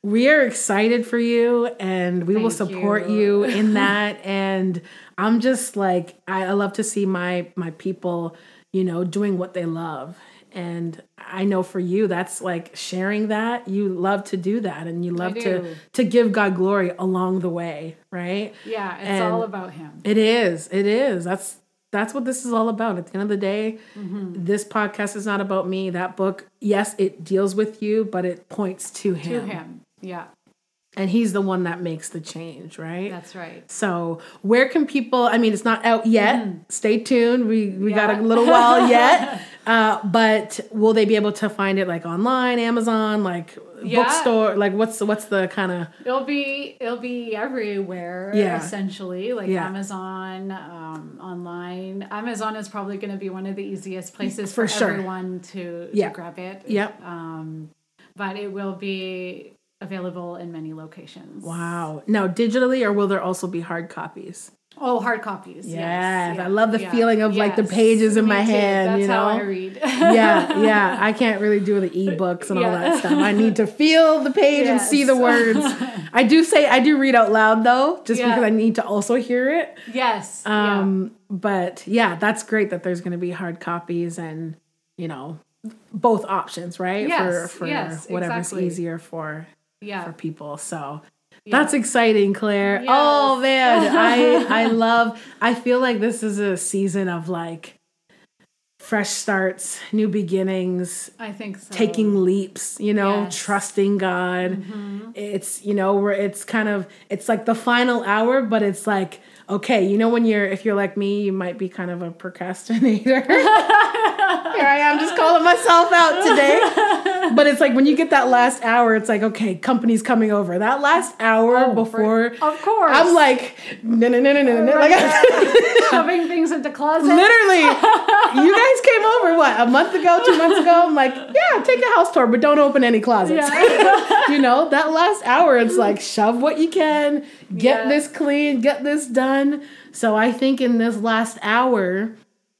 we are excited for you, and we Thank will support you. you in that. And I'm just like, I, I love to see my my people, you know, doing what they love. And I know for you, that's like sharing that. You love to do that, and you love to to give God glory along the way, right? Yeah, it's and all about Him. It is. It is. That's that's what this is all about. At the end of the day, mm-hmm. this podcast is not about me. That book, yes, it deals with you, but it points to Him. To Him, yeah. And He's the one that makes the change, right? That's right. So where can people, I mean, it's not out yet. Mm-hmm. Stay tuned. We we yeah. got a little while yet. Uh, but will they be able to find it like online, Amazon, like yeah. bookstore? Like what's the, what's the kind of... It'll be, it'll be everywhere, yeah. essentially, like yeah. Amazon, um, online. Amazon is probably going to be one of the easiest places for, for sure. everyone to, yeah. to grab it. Yep. Um, but it will be available in many locations. Wow. Now, digitally, or will there also be hard copies? Oh, hard copies. Yes. yes. Yeah. I love the yeah. feeling of yes. like the pages in Me my too. hand. That's you know? how I read. yeah, yeah. I can't really do the ebooks and yeah. all that stuff. I need to feel the page yes. and see the words. I do say, I do read out loud though, just yeah. because I need to also hear it. Yes. Um, yeah. But yeah, that's great that there's going to be hard copies and, you know, both options, right? Yes. For, for yes, whatever's exactly. easier for, yeah. for people. So... Yeah. That's exciting, Claire. Yes. Oh man, I I love. I feel like this is a season of like fresh starts, new beginnings. I think so. Taking leaps, you know, yes. trusting God. Mm-hmm. It's you know where it's kind of it's like the final hour, but it's like okay, you know when you're if you're like me, you might be kind of a procrastinator. Here I am, just calling myself out today. But it's like when you get that last hour, it's like, okay, company's coming over. That last hour oh, before, for, of course, I'm like, no, no, no, no, no, no, like shoving things into closets. Literally, you guys came over what a month ago, two months ago. I'm like, yeah, take a house tour, but don't open any closets. Yeah. You know, that last hour, it's like shove what you can, get yeah. this clean, get this done. So I think in this last hour,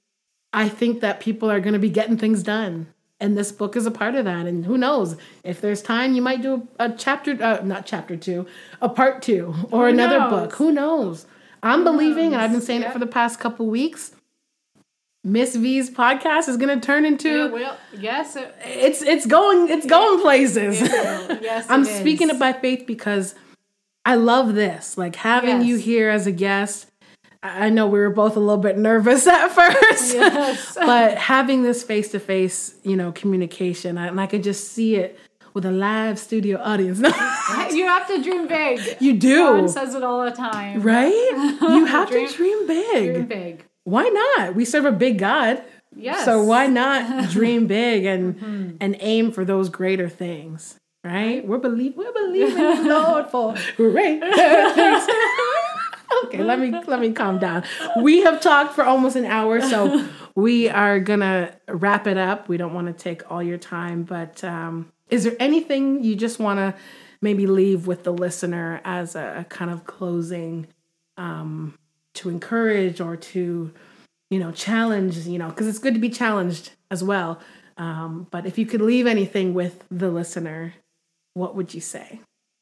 I think that people are going to be getting things done. And this book is a part of that. And who knows, if there's time, you might do a, a chapter, uh, not chapter two, a part two or who another knows? book. Who knows? I'm who believing, knows? and I've been saying yep. it for the past couple weeks, Miss V's podcast is going to turn into... It will. Yes. It, it's it's going it's going yeah. places. It will. Yes, I'm it speaking is. it by faith because I love this. Like having yes. you here as a guest. I know we were both a little bit nervous at first, yes. but having this face-to-face, you know, communication, I, and I could just see it with a live studio audience. You have to dream big. You do. John says it all the time. Right? You have dream, to dream big. Dream big. Why not? We serve a big God. Yes. So why not dream big and mm-hmm. and aim for those greater things, right? We're believe we're believing in the Lord for great things. Okay, let me let me calm down. We have talked for almost an hour, so we are gonna wrap it up. We don't want to take all your time, but um, is there anything you just want to maybe leave with the listener as a, a kind of closing um, to encourage or to, you know, challenge? You know, because it's good to be challenged as well. Um, but if you could leave anything with the listener, what would you say?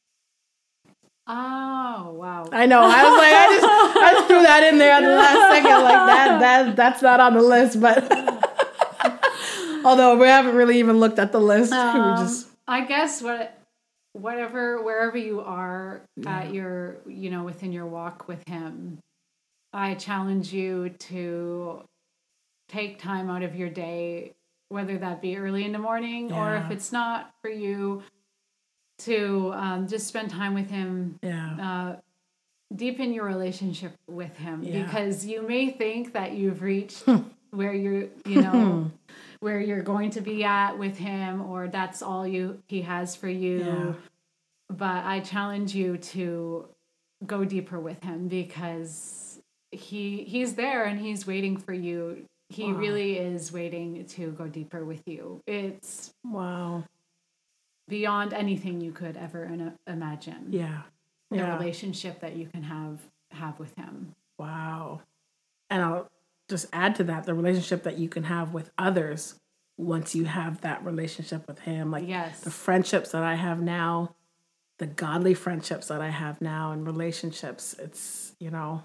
Oh, wow. I know. I was like, I just, I just threw that in there at the last second. Like that, that, that's not on the list. But although we haven't really even looked at the list, um, we just. I guess what, whatever, wherever you are yeah. at your, you know, within your walk with Him, I challenge you to take time out of your day, whether that be early in the morning yeah. or if it's not for you, to um, just spend time with Him, yeah. uh, deepen your relationship with Him, yeah. because you may think that you've reached where you're, you know, where you're going to be at with Him, or that's all you He has for you. Yeah. But I challenge you to go deeper with Him, because He He's there and He's waiting for you. He wow. really is waiting to go deeper with you. It's wow. beyond anything you could ever in- imagine. Yeah. The yeah. relationship that you can have have with Him. Wow. And I'll just add to that, the relationship that you can have with others once you have that relationship with Him. Like yes. the friendships that I have now, the godly friendships that I have now and relationships. It's, you know,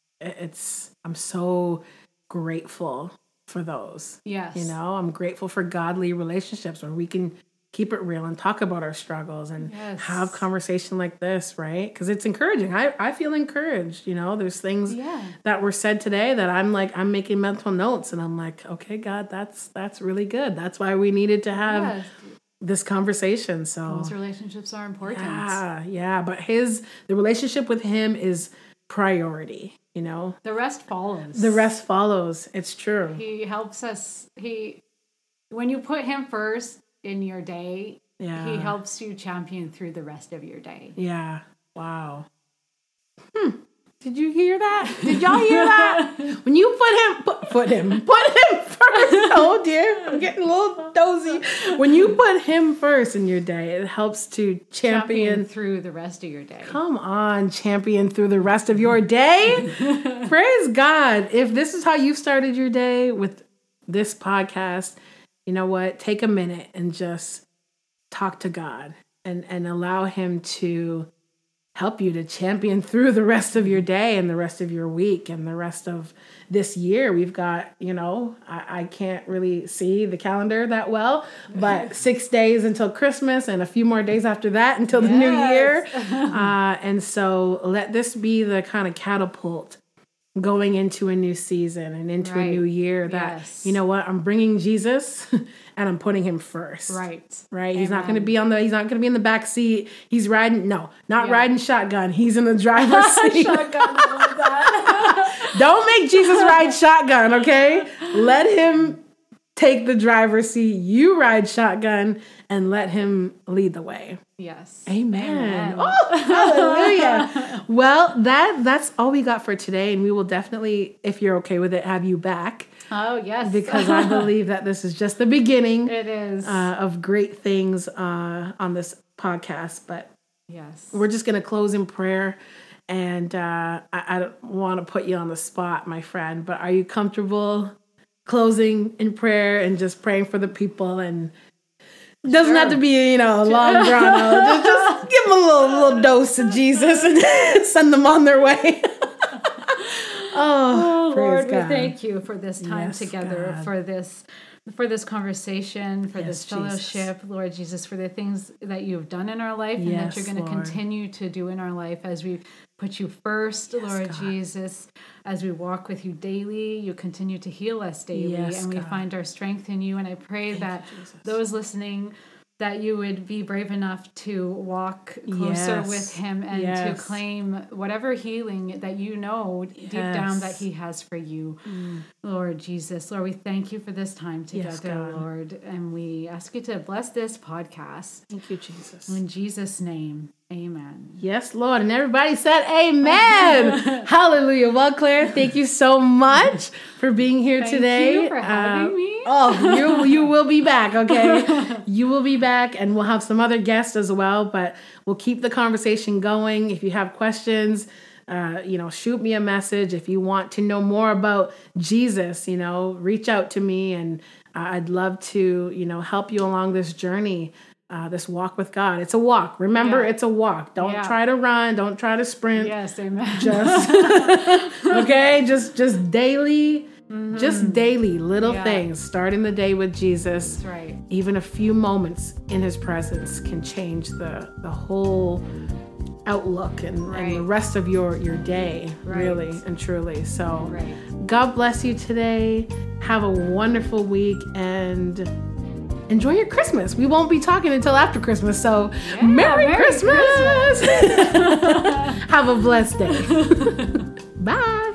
it's, I'm so grateful for those. Yes. You know, I'm grateful for godly relationships where we can keep it real and talk about our struggles and yes. have conversation like this, right? Because it's encouraging. I, I feel encouraged. You know, there's things yeah. that were said today that I'm like, I'm making mental notes and I'm like, okay, God, that's, that's really good. That's why we needed to have yes. this conversation. So those relationships are important. Yeah. Yeah. But his, the relationship with him is priority, you know, the rest follows. The rest follows. It's true. He helps us. He, when you put him first in your day, yeah. he helps you champion through the rest of your day. Yeah. Wow. Hmm. Did you hear that? Did y'all hear that? When you put him, put, put him, put him first. Oh dear, I'm getting a little dozy. When you put him first in your day, it helps to champion, champion through the rest of your day. Come on, champion through the rest of your day. Praise God. If this is how you started your day with this podcast, you know what? Take a minute and just talk to God and, and allow him to help you to champion through the rest of your day and the rest of your week and the rest of this year. We've got, you know, I, I can't really see the calendar that well, but six days until Christmas and a few more days after that until the yes. new year. Uh, and so let this be the kind of catapult going into a new season and into right. a new year that, yes. you know what, I'm bringing Jesus and I'm putting him first. Right. Right. Amen. He's not going to be on the, he's not going to be in the back seat. He's riding, no, not yeah. riding shotgun. He's in the driver's seat. Shotgun. I love that. Don't make Jesus ride shotgun. Okay. Let him take the driver's seat. You ride shotgun and let him lead the way. Yes. Amen. Amen. Oh, hallelujah. Well, that that's all we got for today. And we will definitely, if you're okay with it, have you back. Oh, yes. Because I believe that this is just the beginning. It is. Uh, of great things uh, on this podcast. But yes, we're just going to close in prayer. And uh, I, I don't want to put you on the spot, my friend, but are you comfortable closing in prayer and just praying for the people? And it doesn't sure. have to be, you know, long drawn out. Just, just give them a little, little dose of Jesus and send them on their way. oh, oh Lord, God. we thank you for this time yes, together, God. for this for this conversation, for yes, this fellowship, Jesus. Lord Jesus, for the things that you've done in our life and yes, that you're going to continue to do in our life as we put you first, yes, Lord God. Jesus, as we walk with you daily. You continue to heal us daily, yes, and we God. find our strength in you. And I pray Thank that you, those listening, that you would be brave enough to walk closer yes. with him and yes. to claim whatever healing that you know yes. deep down that he has for you. Mm. Lord Jesus, Lord, we thank you for this time together, yes, Lord, and we ask you to bless this podcast. Thank you, Jesus. In Jesus' name, amen. Yes, Lord. And everybody said amen. Hallelujah. Well, Claire, thank you so much for being here thank today. Thank you for having uh, me. Oh, you you will be back, okay? You will be back, and we'll have some other guests as well, but we'll keep the conversation going. If you have questions, uh, you know, shoot me a message. If you want to know more about Jesus, you know, reach out to me, and uh, I'd love to, you know, help you along this journey. Uh, this walk with God. It's a walk. Remember, yeah. it's a walk. Don't yeah. try to run. Don't try to sprint. Yes, amen. Just, okay, just just daily, mm-hmm. just daily little yeah. things. Starting the day with Jesus. That's right. Even a few moments in his presence can change the, the whole outlook and, right. and the rest of your, your day, right. really and truly. So right. God bless you today. Have a wonderful week, and enjoy your Christmas. We won't be talking until after Christmas, so yeah, Merry, Merry Christmas! Christmas. Have a blessed day. Bye!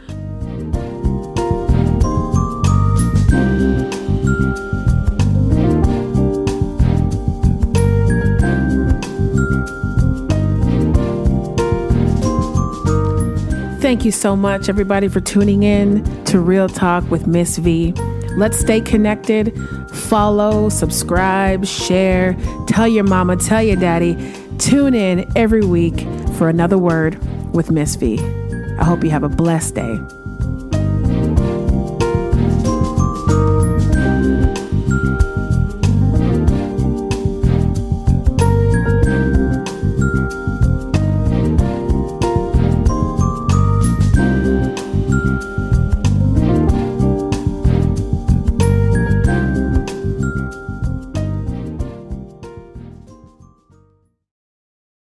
Thank you so much, everybody, for tuning in to Real Talk with Miss V. Let's stay connected. Follow, subscribe, share, tell your mama, tell your daddy. Tune in every week for another word with Miss V. I hope you have a blessed day.